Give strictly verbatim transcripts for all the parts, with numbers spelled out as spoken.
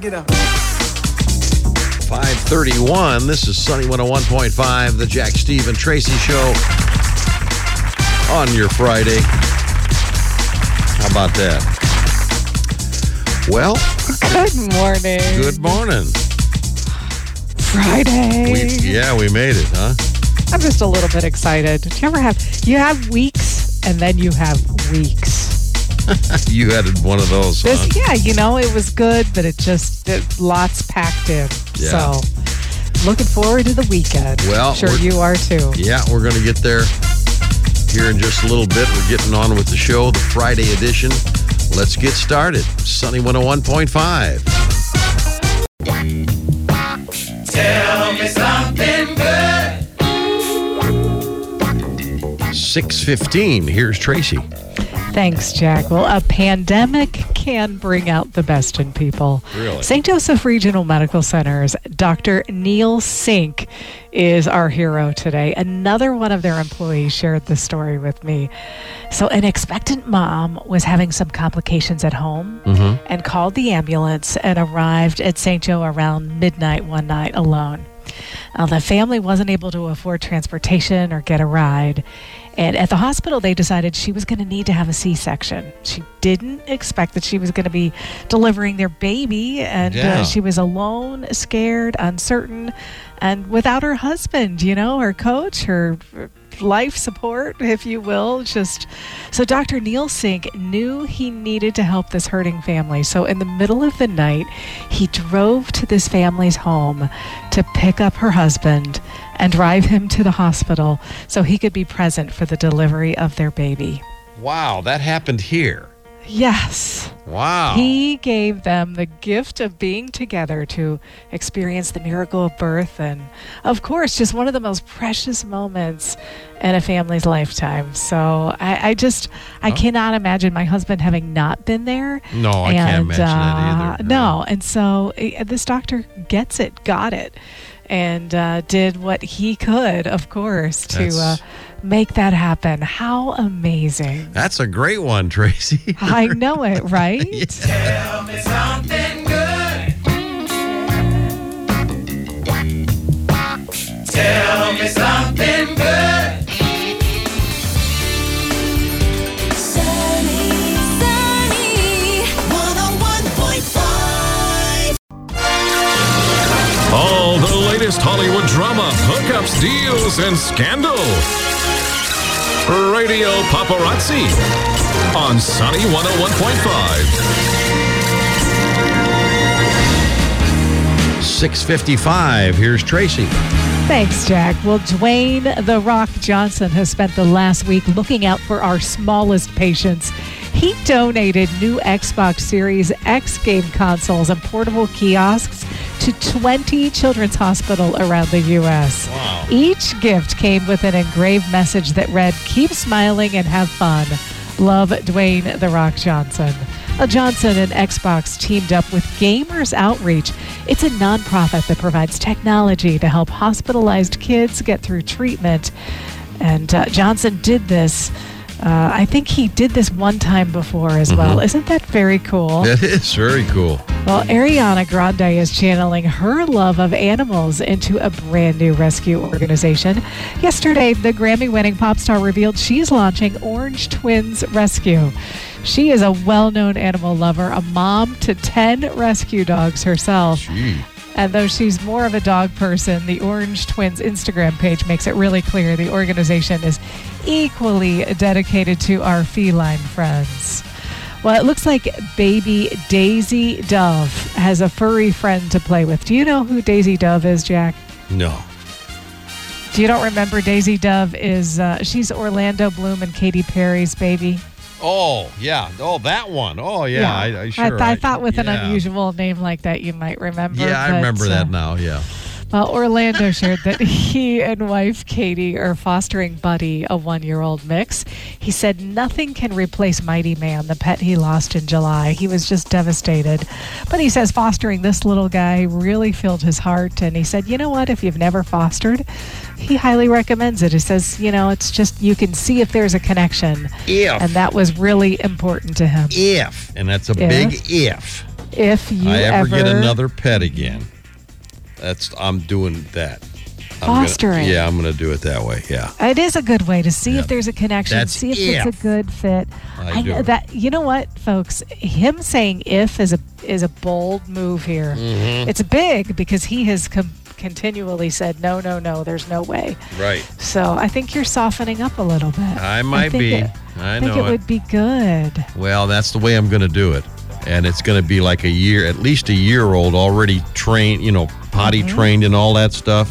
get up. five thirty-one. This is Sunny one oh one point five, the Jack, Steve, and Tracy Show on your Friday. How about that? Well, good morning. Good morning. Friday. We, yeah, we made it, huh? I'm just a little bit excited. Do you ever have, you have weeks and then you have weeks. You had one of those, This, huh? yeah, you know, it was good, but it just, it, lots packed in. Yeah. So, looking forward to the weekend. Well, sure we're- you are too. Yeah, we're going to get there here in just a little bit. We're getting on with the show, the Friday edition. Let's get started. Sunny one oh one point five. Tell me something good. six fifteen. Here's Tracy. Thanks, Jack. Well, a pandemic can bring out the best in people. Really? Saint Joseph Regional Medical Center's Doctor Neil Sink is our hero today. Another one of their employees shared this story with me. So an expectant mom was having some complications at home Mm-hmm. and called the ambulance and arrived at Saint Joe around midnight one night alone. Now, the family wasn't able to afford transportation or get a ride. And at the hospital, they decided she was going to need to have a C-section. She didn't expect that she was going to be delivering their baby. And Yeah. uh, she was alone, scared, uncertain, and without her husband, you know, her coach, her life support, if you will. Just so Doctor Neil Sink knew he needed to help this hurting family. So in the middle of the night, he drove to this family's home to pick up her husband and drive him to the hospital so he could be present for the delivery of their baby. Wow, that happened here. Yes. Wow. He gave them the gift of being together to experience the miracle of birth. And of course, just one of the most precious moments in a family's lifetime. So I, I just, I Oh. cannot imagine my husband having not been there. No, I can't imagine that either. No. And so uh, this doctor gets it, got it, and uh, did what he could, of course, to uh, That's- make that happen. How amazing. That's a great one, Tracy. I know it, right? Tell me something good. Tell me something good. Sunny, sunny, one oh one point five. All the latest Hollywood drama, hookups, deals, and scandal. Radio Paparazzi on Sunny one oh one point five. six fifty-five. Here's Tracy. Thanks, Jack. Well, Dwayne The Rock Johnson has spent the last week looking out for our smallest patients. He donated new Xbox Series X game consoles and portable kiosks to twenty children's hospitals around the U S. Wow. Each gift came with an engraved message that read, "Keep smiling and have fun. Love, Dwayne The Rock Johnson." Well, Johnson and Xbox teamed up with Gamers Outreach. It's a nonprofit that provides technology to help hospitalized kids get through treatment. And uh, Johnson did this. Uh, I think he did this one time before as well. Isn't that very cool? That is very cool. Well, Ariana Grande is channeling her love of animals into a brand new rescue organization. Yesterday, the Grammy-winning pop star revealed she's launching Orange Twins Rescue. She is a well-known animal lover, a mom to ten rescue dogs herself. Gee. And though she's more of a dog person, the Orange Twins Instagram page makes it really clear the organization is equally dedicated to our feline friends. Well, it looks like baby Daisy Dove has a furry friend to play with. Do you know who Daisy Dove is, Jack? No. Do you don't remember Daisy Dove is, uh, she's Orlando Bloom and Katy Perry's baby. Oh, yeah. Oh, that one. Oh, yeah. I, I sure. I, I thought with an yeah. unusual name like that, you might remember. Yeah, I but, remember that uh, now. Yeah. Well, Orlando shared that he and wife Katie are fostering Buddy, a one-year-old mix. He said nothing can replace Mighty Man, the pet he lost in July. He was just devastated. But he says fostering this little guy really filled his heart. And he said, you know what, if you've never fostered, he highly recommends it. He says, you know, it's just you can see if there's a connection. If. And that was really important to him. If. And that's a If. big if. if you I ever, ever get another pet again, that's I'm doing that. I'm gonna- Fostering. yeah, I'm going to do it that way. Yeah. It is a good way to see Yeah. if there's a connection, That's see if if. it's a good fit. I do. that you know what, folks, him saying "if" is a is a bold move here. Mm-hmm. It's big because he has com- continually said no, no, no. There's no way. Right. So I think you're softening up a little bit. I might think be. It, I I think know it it. would be good. Well, that's the way I'm going to do it. And it's going to be like a year, at least a year old, already trained, you know, potty Mm-hmm. trained and all that stuff.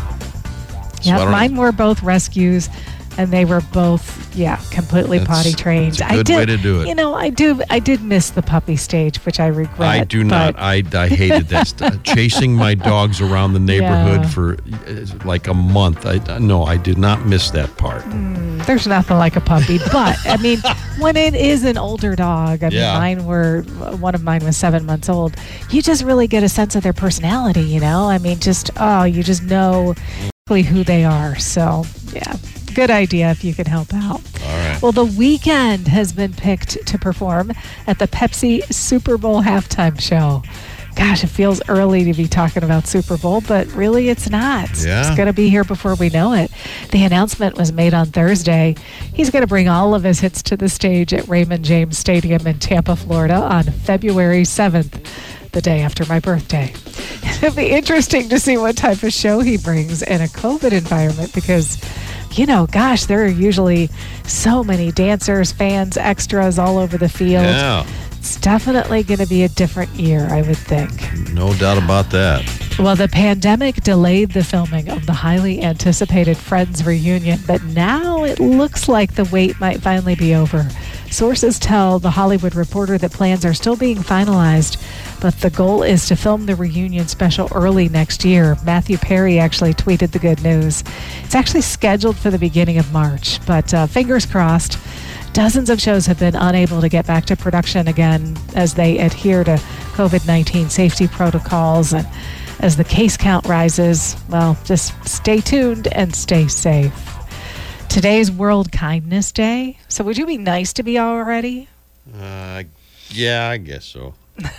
So I Yeah, don't- mine were both rescues, and they were both, yeah, completely That's- potty trained. that's a good I did, way to do it. You know, I do. I did miss the puppy stage, which I regret. I do not. but- I, I hated that stuff. Chasing my dogs around the neighborhood Yeah. for uh, like a month. I no, I did not miss that part. There's nothing like a puppy, but I mean, when it is an older dog, I mean, Yeah. mine were one of mine was seven months old. You just really get a sense of their personality, you know. I mean, just oh, you just know exactly who they are. So yeah, good idea if you can help out. All right. Well, The Weeknd has been picked to perform at the Pepsi Super Bowl halftime show. Gosh, it feels early to be talking about Super Bowl, but really it's not. Yeah. It's going to be here before we know it. The announcement was made on Thursday. He's going to bring all of his hits to the stage at Raymond James Stadium in Tampa, Florida on February seventh, the day after my birthday. It'll be interesting to see what type of show he brings in a COVID environment because, you know, gosh, there are usually so many dancers, fans, extras all over the field. Yeah, It's definitely going to be a different year, I would think. no doubt about that. Well, the pandemic delayed the filming of the highly anticipated Friends reunion, but now it looks like the wait might finally be over. Sources tell The Hollywood Reporter that plans are still being finalized, but the goal is to film the reunion special early next year. Matthew Perry actually tweeted the good news. It's actually scheduled for the beginning of March, but uh, fingers crossed. Dozens of shows have been unable to get back to production again as they adhere to COVID nineteen safety protocols. And as the case count rises, well, just stay tuned and stay safe. Today's World Kindness Day. So would you be nice to me already? Uh, yeah, I guess so.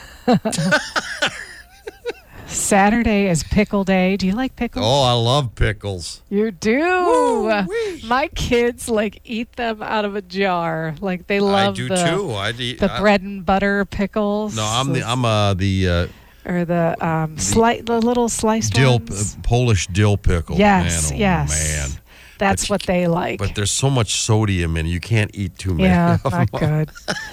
Saturday is Pickle Day. Do you like pickles? Oh, I love pickles. You do. My kids like eat them out of a jar. Like they love I do the, too. I do. the I- bread and butter pickles. No, I'm the I'm uh the uh, or the um slight the little sliced dill ones. uh, Polish dill pickle. Yes, man, oh, yes. man. That's But what they like. But there's so much sodium in it, you can't eat too many. yeah, of not them. good.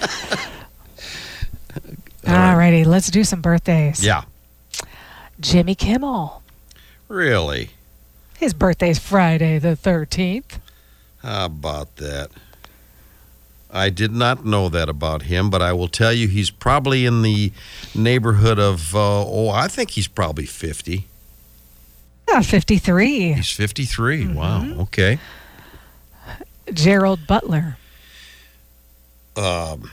All right. Alrighty, let's do some birthdays. Yeah, Jimmy Kimmel. really. His birthday's Friday the thirteenth. How about that? I did not know that about him, but I will tell you he's probably in the neighborhood of, uh, oh, I think he's probably fifty. Yeah, fifty-three. He's fifty-three. Mm-hmm. Wow, okay. Gerald Butler. Um,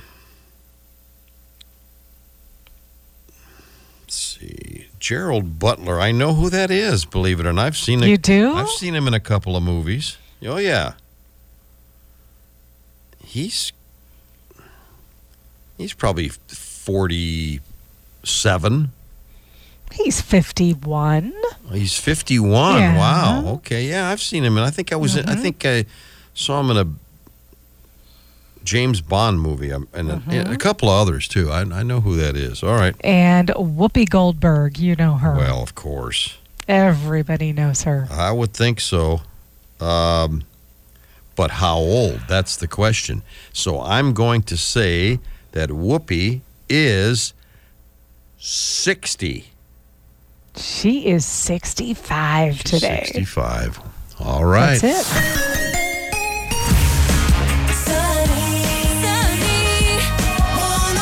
let's see. Gerald Butler. I know who that is, believe it or not. I've seen it. You do? I've seen him in a couple of movies. Oh, yeah. He's he's probably forty-seven. He's fifty-one. He's fifty-one. Yeah. Wow. Okay. Yeah, I've seen him, and I think I was. In, I Mm-hmm. think I saw him in a James Bond movie, um, and a, Mm-hmm. a couple of others too. I, I know who that is. All right. And Whoopi Goldberg. You know her. Well, of course, Everybody knows her. I would think so. Um, but how old? That's the question. So I'm going to say that Whoopi is sixty. She is sixty-five today. sixty-five. All right. That's it. Sunny, sunny, one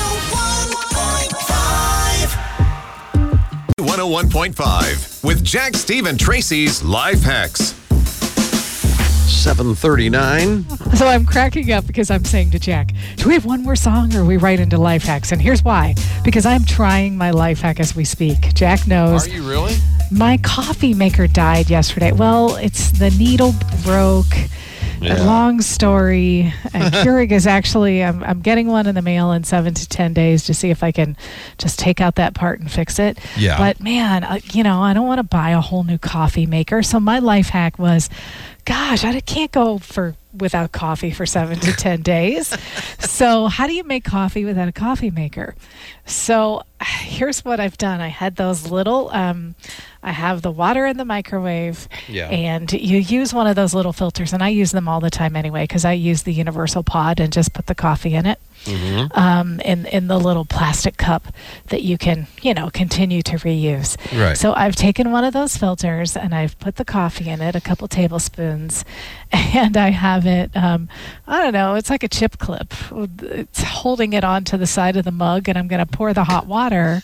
oh one point five. one oh one point five with Jack, Steve, and Tracy's Life Hacks. seven thirty-nine. So I'm cracking up because I'm saying to Jack, do we have one more song or are we right into life hacks? And here's why. Because I'm trying my life hack as we speak. Jack knows. Are you really? My coffee maker died yesterday. Well, it's the needle broke. Yeah. Long story. And Keurig is actually, I'm, I'm getting one in the mail in seven to ten days to see if I can just take out that part and fix it. Yeah. But man, uh, you know, I don't want to buy a whole new coffee maker. So my life hack was, gosh, I can't go for without coffee for seven to ten days. So how do you make coffee without a coffee maker? So here's what I've done. I had those little, um, I have the water in the microwave, Yeah. and you use one of those little filters, and I use them all the time anyway because I use the universal pod and just put the coffee in it. Mm-hmm. Um, in in the little plastic cup that you can, you know, continue to reuse. Right. So I've taken one of those filters and I've put the coffee in it, a couple tablespoons, and I have it. Um, I don't know. It's like a chip clip. It's holding it onto the side of the mug, and I'm going to pour the hot water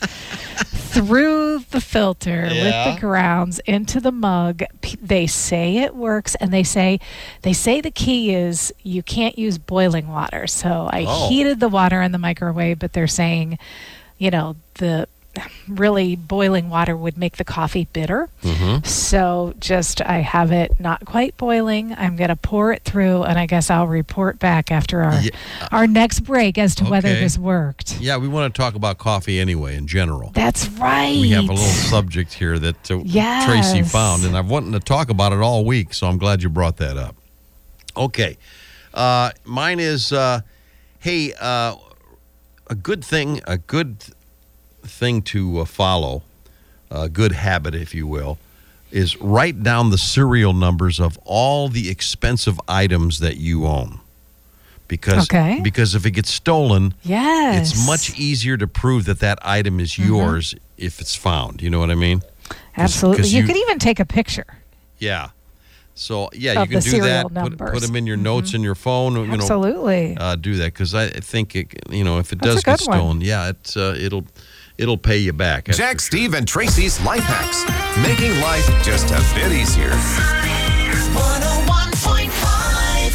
through the filter Yeah. with the grounds into the mug. P- They say it works, and they say they say the key is you can't use boiling water. So I Oh. heated the water in the microwave, but they're saying, you know, the really boiling water would make the coffee bitter. Mm-hmm. So just I have it not quite boiling. I'm going to pour it through, and I guess I'll report back after our Yeah. our next break as to whether Okay. this worked. Yeah, we want to talk about coffee anyway in general. That's right. We have a little subject here that uh, Yes. Tracy found, and I've wanted to talk about it all week, so I'm glad you brought that up. Okay. Uh, mine is, uh, hey, uh, a good thing, a good thing to uh, follow, a good habit, if you will, is write down the serial numbers of all the expensive items that you own. Because, Okay. because if it gets stolen, Yes. it's much easier to prove that that item is yours if it's found. You know what I mean? 'Cause- Absolutely. 'cause You, you- could even take a picture. Yeah. So, yeah, Of you can the do serial that. Put, numbers. put them in your notes in your phone. You know, Absolutely. uh, do that because I think, it, you know, if it That's does a get good one. stolen, yeah, it's, uh, it'll it'll pay you back. that's Jack, for sure. Steve, and Tracy's Life Hacks. Making life just a bit easier. one oh one point five.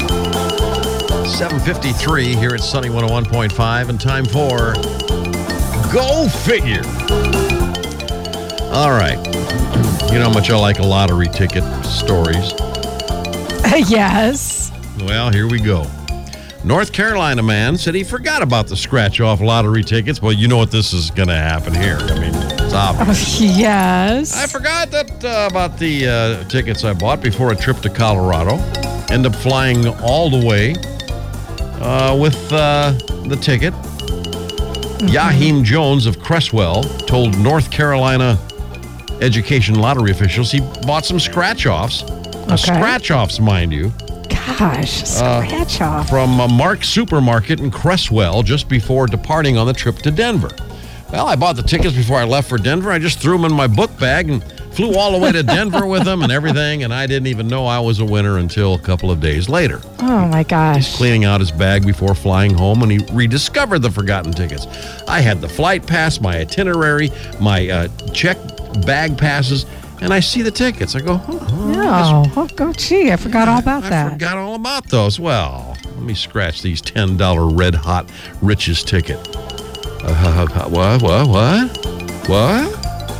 seven fifty-three here at Sunny one oh one point five, and time for Go Figure. All right. You know how much I like a lottery ticket stories. Yes. Well, here we go. North Carolina man said he forgot about the scratch-off lottery tickets. Well, you know what this is going to happen here. I mean, it's obvious. Yes. I forgot that uh, about the uh, tickets I bought before a trip to Colorado. End up flying all the way uh, with uh, the ticket. Yaheem Jones of Cresswell told North Carolina education lottery officials he bought some scratch-offs. Uh, Okay. Scratch-offs, mind you. Gosh, scratch off. From a Mark Supermarket in Cresswell just before departing on the trip to Denver. Well, I bought the tickets before I left for Denver. I just threw them in my book bag and flew all the way to Denver with them and everything, and I didn't even know I was a winner until a couple of days later. Oh my gosh. Cleaning out his bag before flying home, and he rediscovered the forgotten tickets. I had the flight pass, my itinerary, my uh, check bag passes, and I see the tickets. I go, huh, No. Oh, oh, gee, I forgot all about I that. forgot all about those. Well, let me scratch these ten dollar Red Hot Riches ticket. Uh, what, what, what? What?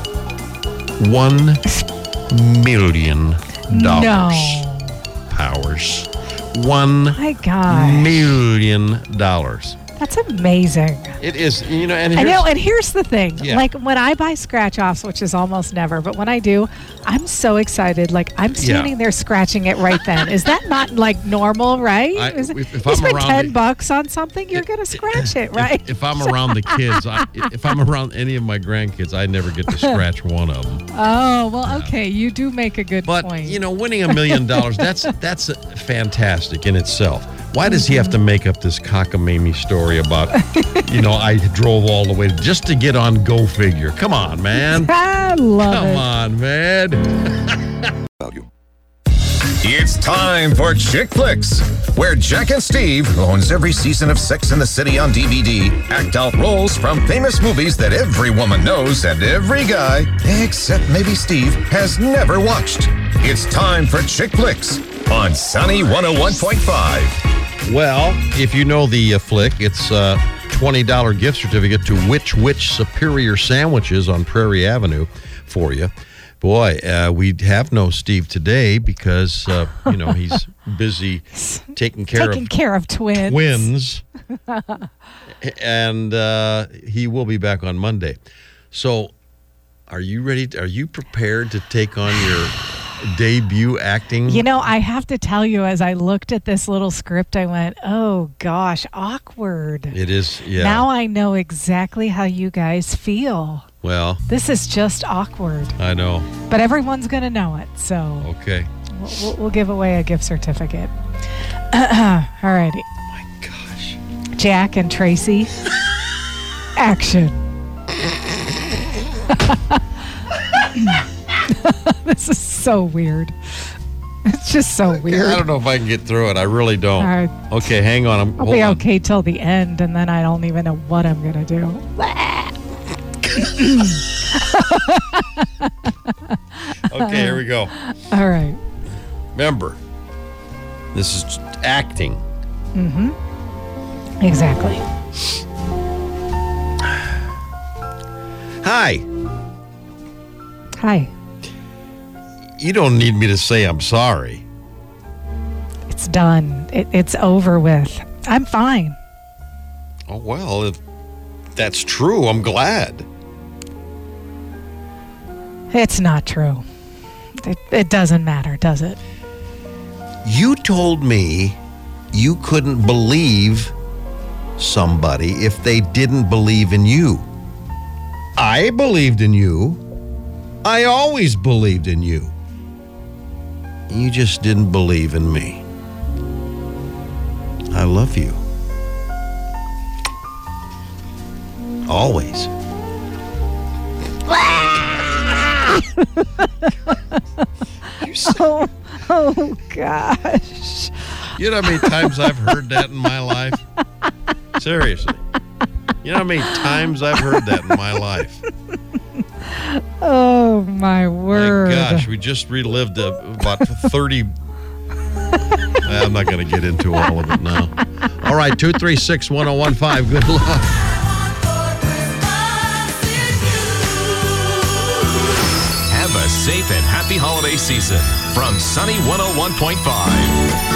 One million dollars. No. Powers. One My gosh. million dollars. That's amazing. It is, you know, and I here's, know, and here's the thing. Yeah. Like when I buy scratch offs, which is almost never, but when I do, I'm so excited. Like I'm standing there scratching it right then. Is that not like normal, right? I- Is it- if- if you I'm spend around ten the- bucks on something, you're gonna scratch it, right? If, if I'm around the kids, I, if I'm around any of my grandkids, I never get to scratch one of them. Oh well, okay. You do make a good But point. you know, winning a million dollars, that's that's fantastic in itself. Why does he have to make up this cockamamie story about, you know, I drove all the way just to get on Go Figure? Come on, man. I love Come it. on, man. It's time for Chick Flicks, where Jack and Steve, who owns every season of Sex and the City on D V D, act out roles from famous movies that every woman knows and every guy, except maybe Steve, has never watched. It's time for Chick Flicks on Sunny one oh one point five. Well, if you know the uh, flick, it's a twenty dollar gift certificate to Which Witch Superior Sandwiches on Prairie Avenue for you. Boy, uh, we have no Steve today because, uh, you know, he's busy taking care Taking of care of twins. twins. And uh, he will be back on Monday. So are you ready? To, are you prepared to take on your debut acting? You know, I have to tell you, as I looked at this little script, I went, oh, gosh, awkward. It is, yeah. Now I know exactly how you guys feel. Well, This is just awkward. I know. But everyone's going to know it, so Okay. we'll, we'll, we'll give away a gift certificate. All righty. My gosh. Jack and Tracy, action. This is so weird. It's just so weird. I don't know if I can get through it. I really don't. All right. Okay, hang on. I'm, I'll hold be on. okay till the end, and then I don't even know what I'm going to do. Okay, here we go. All right. Remember, this is acting. Exactly. Hi. Hi. You don't need me to say I'm sorry. It's done. It, it's over with. I'm fine. Oh, well, if that's true, I'm glad. It's not true. It, it doesn't matter, does it? You told me you couldn't believe somebody if they didn't believe in you. I believed in you. I always believed in you. You just didn't believe in me. I love you. Always. Oh, oh gosh. You know how many times I've heard that in my life? Seriously. You know how many times I've heard that in my life? Oh, my word. My gosh, we just relived uh, about thirty. I'm not going to get into all of it now. All right, two three six, one oh one five. Good luck. Have a safe and happy holiday season from Sunny one oh one point five.